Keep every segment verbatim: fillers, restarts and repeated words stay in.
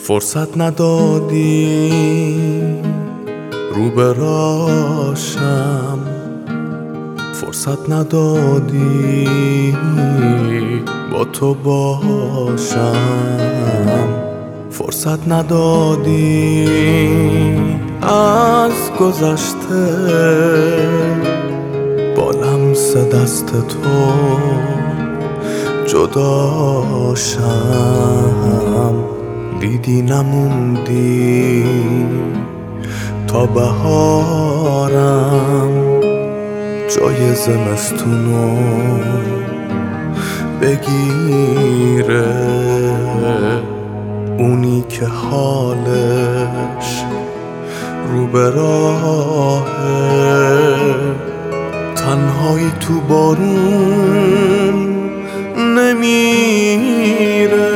فرصت ندادی رو به راشم، فرصت ندادی با تو باشم، فرصت ندادی از گذشته با لمس دست تو جداشم. دیدی نموندی تا بهارم جای زمستونو بگیره، اونی که حالش رو به راهه، تنهایی تو بارون نمیره.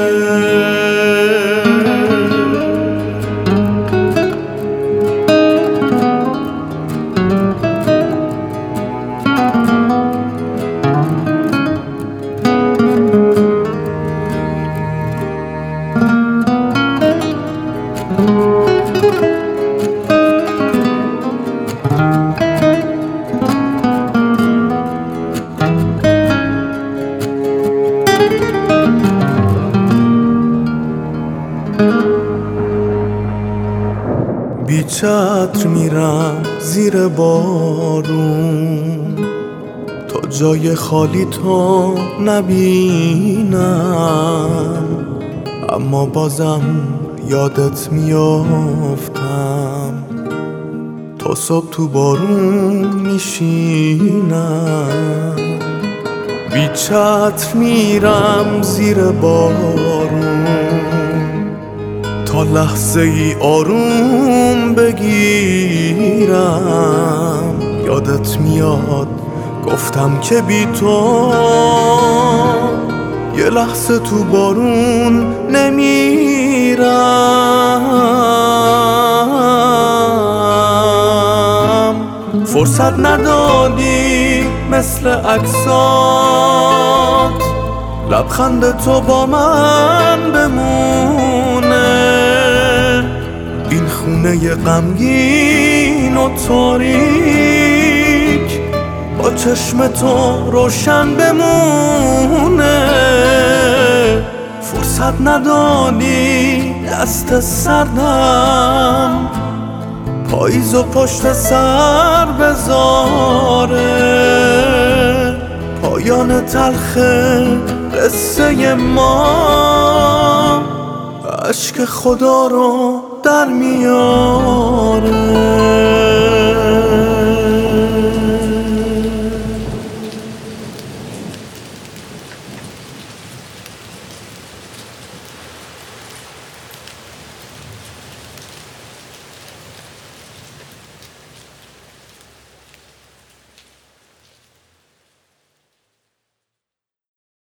بی چتر میرم زیر بارون تا جای خالی تو نبینم، اما بازم یادت میافتم، تا صبح تو بارون میشینم. بی چتر میرم زیر بارون تا لحظه ای آروم بگیرم. یادت میاد گفتم که بی تو یه لحظه تو بارون نمیرم. فرصت ندادی مثل عکسات لبخند تو با من بمونه، این خونه غمگین و تاریک با چشم تو روشن بمونه. فرصت ندادی دست سردم پاییز و پشت سر بذاره، پایان تلخ قصه ما اشک خدا رو در میاره.